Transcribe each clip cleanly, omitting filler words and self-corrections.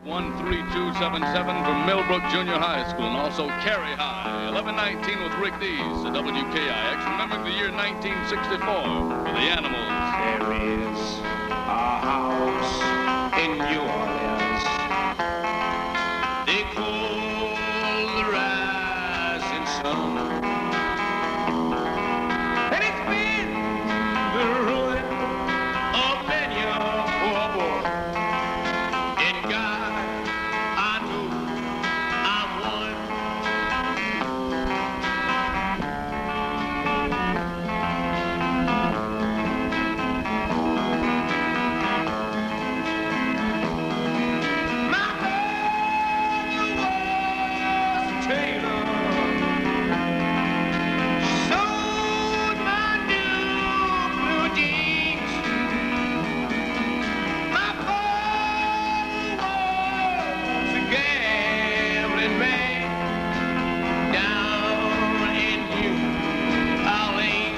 13277 from Millbrook Junior High School, and also Cary High. 1119 with Rick Dees at WKIX, remembering the year 1964 for the Animals. There is a house in New Orleans they call the Rising Sun, and it's been the ruin of many a poor boy. In God, I know I'm one. My mother was a tailor. She sewed my new blue jeans. My father was a gambling man down in New Orleans.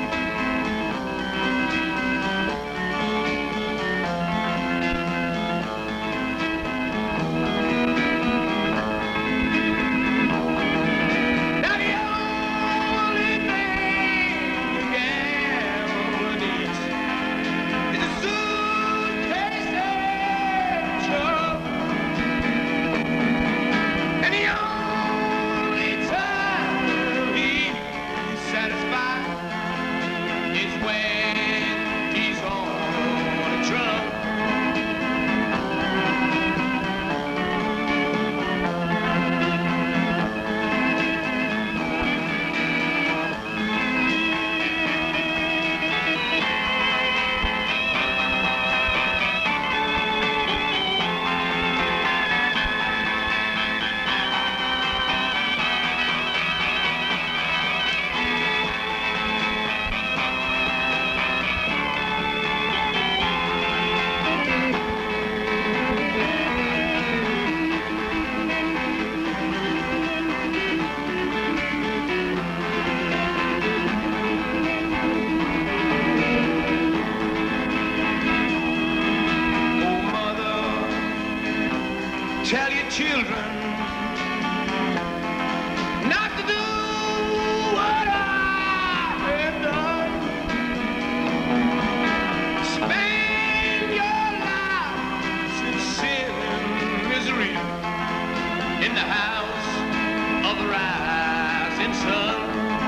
Now the only thing a gambler needs is a suitcase and trouble. And the only time he's satisfied is when he's on a drum. Oh, mother, tell your children not to do what I have done. Spend your lives in sin and misery in the house of the rising sun.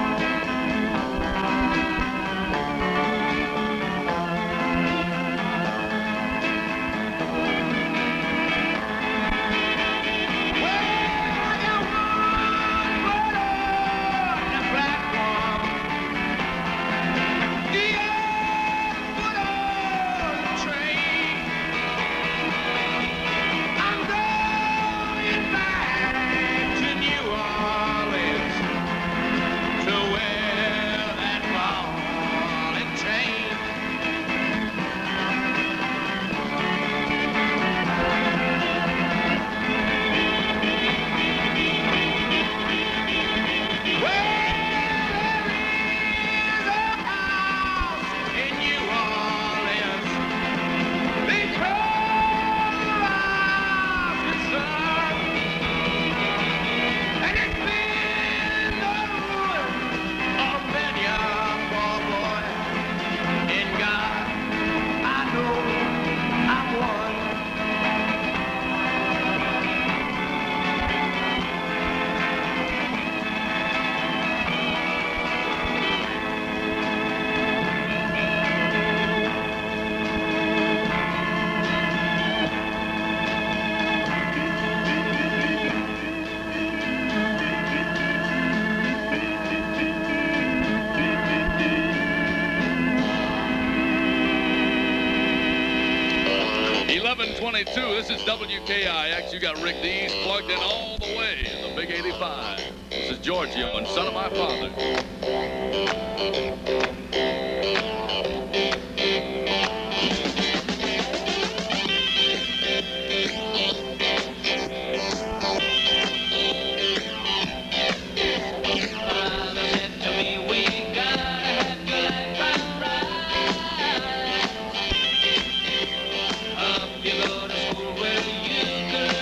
This is WKIX. You got Rick Dees plugged in all the way in the Big 85. This is Giorgio and Son of My Father. Up you go to school where you could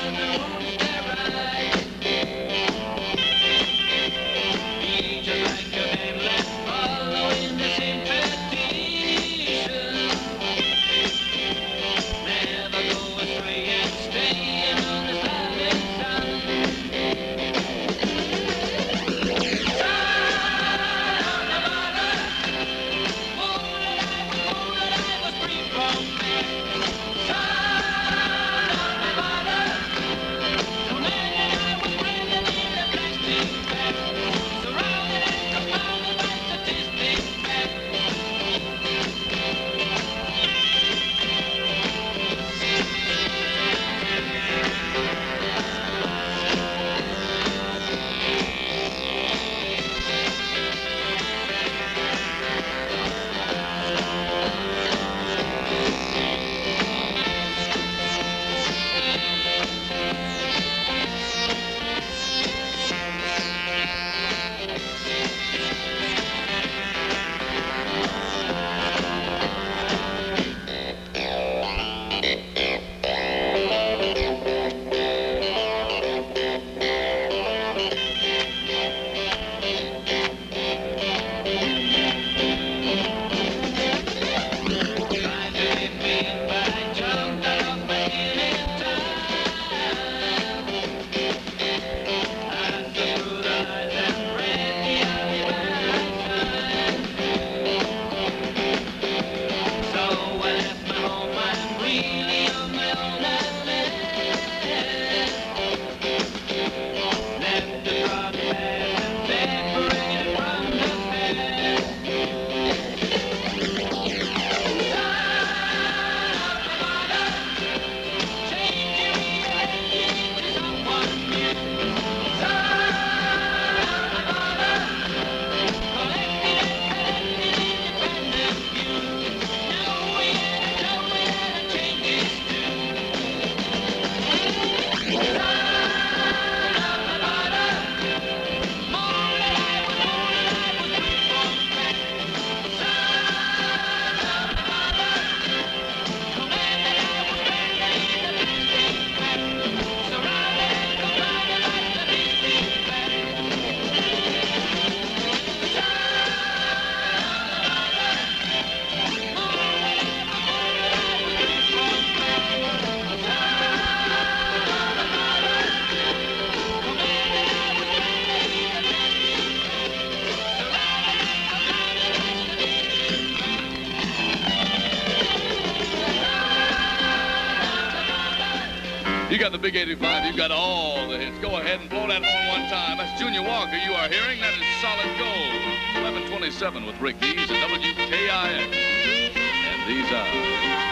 Big 85, you've got all the hits. Go ahead and blow that horn one time. That's Junior Walker you are hearing. That is Solid Gold. 1127 with Rick Dees at WKIX. And these are...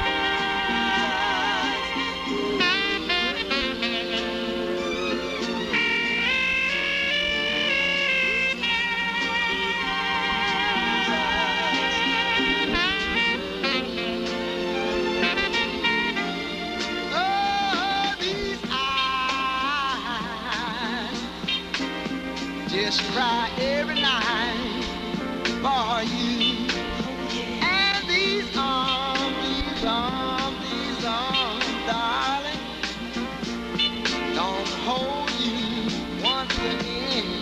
Just cry every night for you. And these arms, darling, don't hold you once again.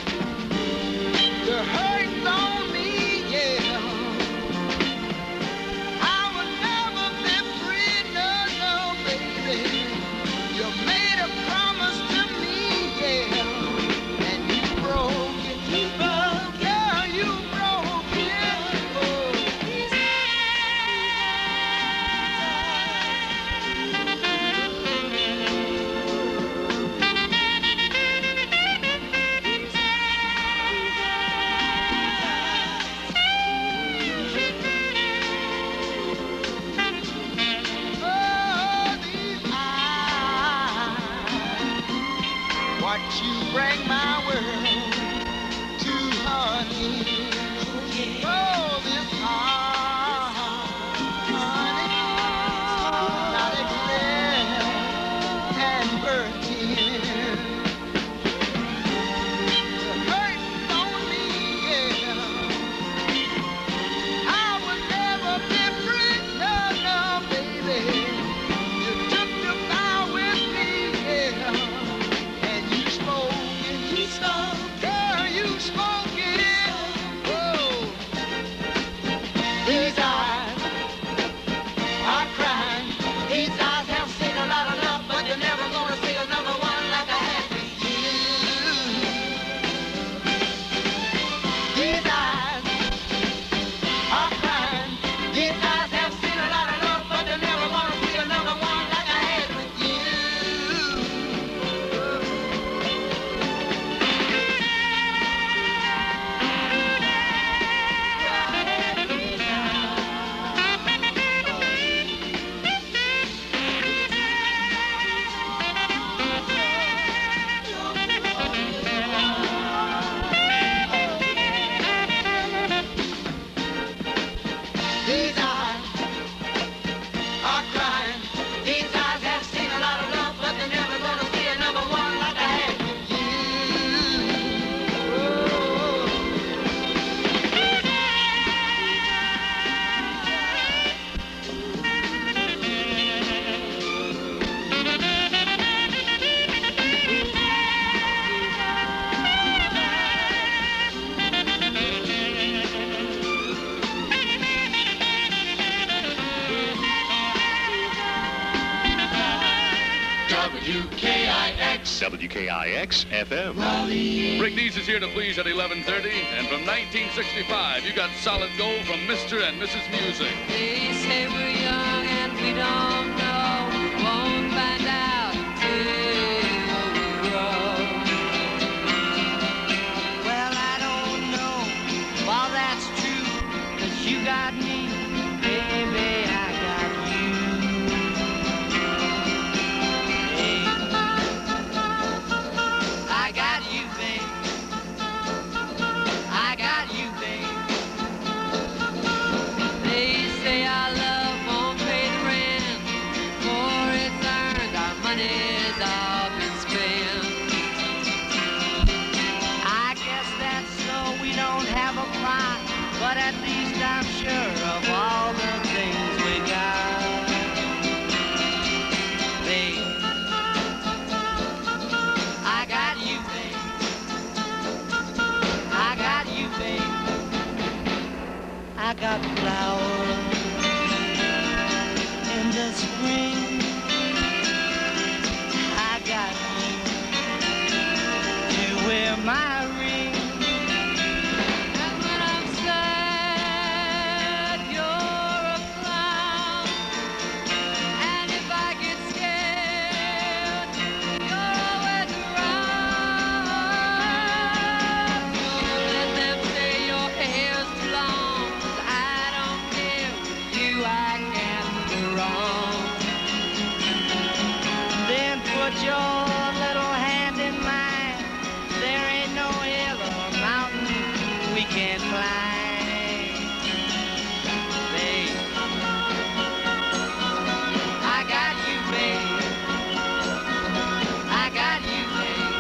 The hurt's on me, yeah. I will never be free, no, baby. You made a promise to me, yeah. You bring my world to honey. Oh, this heart, honey, not accept and burden. The hurt's on me, yeah. I will never be free, no, baby. You took the vow with me, yeah. Girl, you spoke it. Oh, these eyes are crying. These eyes have seen a lot of love, but they're never gonna see another one like I had with you. These eyes are crying. These eyes have seen a lot of love, but they're never gonna see another one like I had with you. These eyes are crying. These eyes have seen a lot of love, but they're never gonna see another one like I had with you. WKIX FM. Rick Dees is here to please at 11:30. And from 1965, you got Solid Gold from Mr. and Mrs. Music. They say we're young and we don't know. Won't find out till we grow. Well, I don't know. Well, that's true. 'Cause you got me, baby, I got you. Hey. I got you, babe. I got you, babe. They say our love won't pay the rent. put your little hand in mine. There ain't no hill or mountain we can't climb. Babe, I got you, babe. I got you, babe.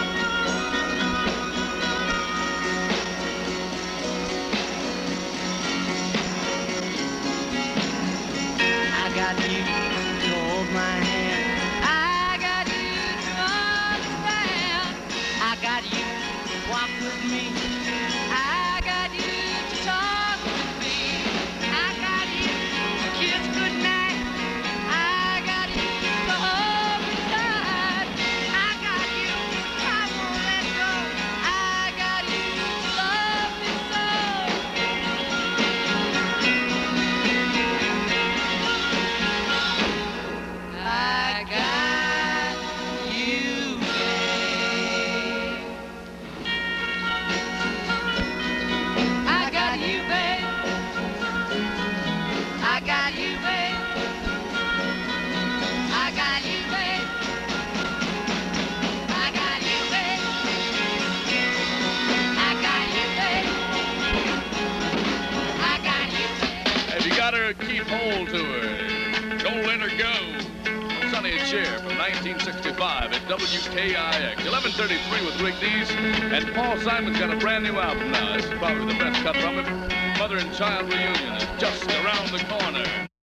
I got you to hold my hand. I got you to understand. I got you to walk with me. I got you to talk with me. I got you to kiss goodnight. I got you to hold me tight. I got you, I won't let go. I got you to love me so. I got you, babe. I got you, babe. I got you, babe. I got you, babe. I got you, babe. I got you, babe. I got you, babe. If you got her, keep hold to her. Don't let her go. Sonny and Cher from 1965 at WKIX. 11:33 with Rick Dees. And Paul Simon's got a brand new album now. This is probably the best cut from him. Mother and Child Reunion is just around the corner.